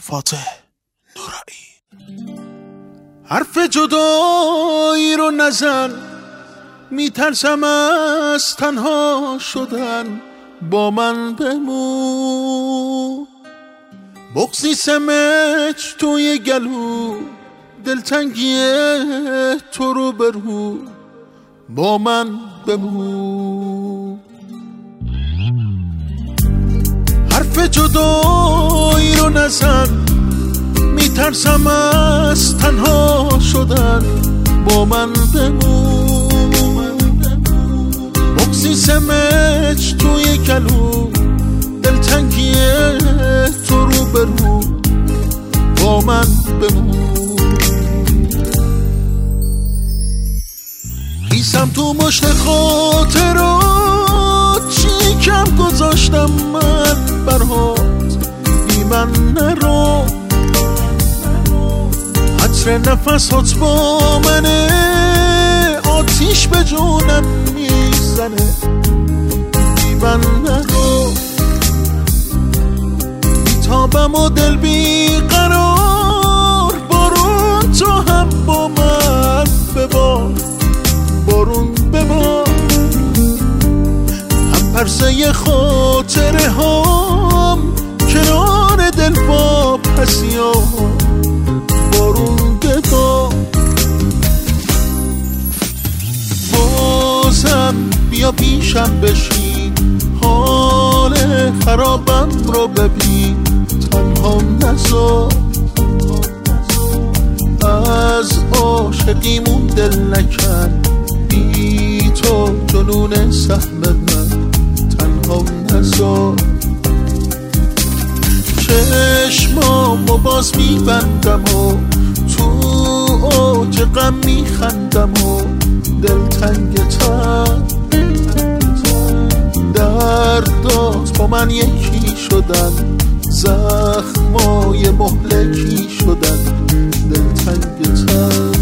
فاتح نورایی. حرف جدایی رو نزن، میترسم از تنها شدن، با من بمون. بغضی سمج توی گلو، دلتنگی تو رو برو، با من بمون. حرف جدایی رو نزن، میترسم از تنها شدن، با من بمون. بغضی سمج توی گلو، دلتنگی تو رو برو، با من بمون. خیسم تو مشت خاطرات، چی کم گذاشتم من برات، بی من نرو. عطر نفسات با منه، آتیش به جونم میزنه، بی من نرو. بیتابم و دل بیقرار، بارون تو هم با من ببار، بارون ببار. هم پرسه خاطره هم کنار دل با پسیا، بارون ببار. بازم بیا پیشم بشین، حال خرابم رو ببین، تنها نذار. از عاشقیمون دل نکن، بی تو جنون سهم من، تنها نذار. چشمامو باز میبندم و تو اوج غم میخندم و دلتنگتم. دردات با من یکی شدن، زخمای مهلکی شدن، دلتنگتم.